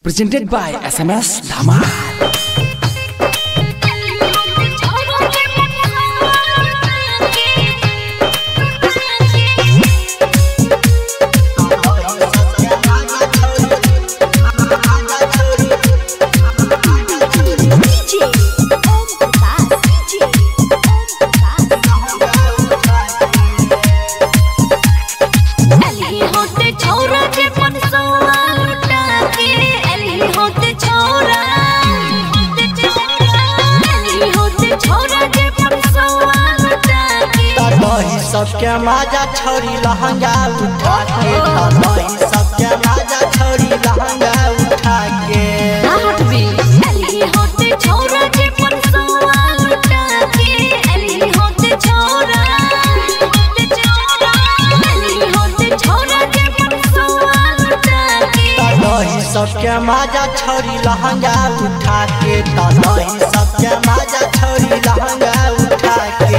Presented by SMS Dhamal. सबके माजा छोरी लहंगा उठा के सबके माजा छोरी लहंगा उठा के होते छोरा जे पर सवाल उठा के होते छोरा जे पर सवाल उठा के सबके माजा छोरी लहंगा उठा के सबके माजा छोरी लहंगा उठा के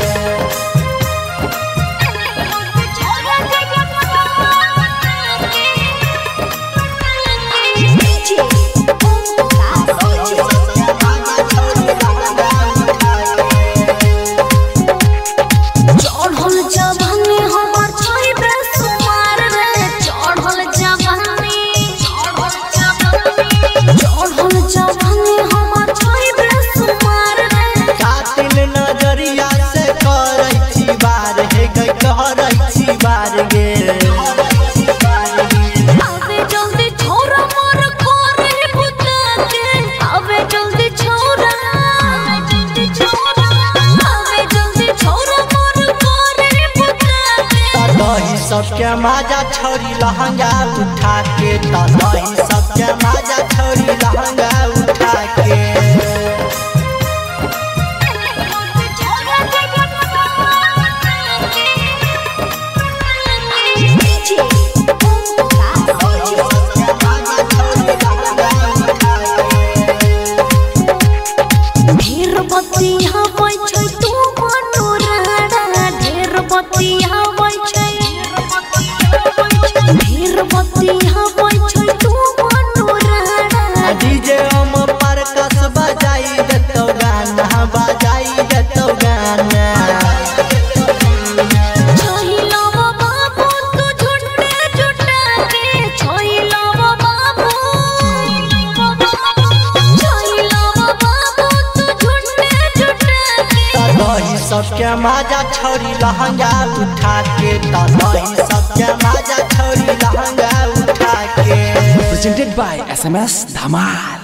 सबके माजा छोरी लहंगा उठा के सबके माजा छोरी लहंगा उठा के डीजे हम पर कस बजाई देतो गाना बजाई देतो गाना छोइलो बाबू तू झुंडे झुंडा के छोइलो बाबू तू झुंडे झुंडा के सबके माजा छोरी लहंगा उठा के सबके माजा छोरी लहंगा उठा के Presented by SMS Dhamal.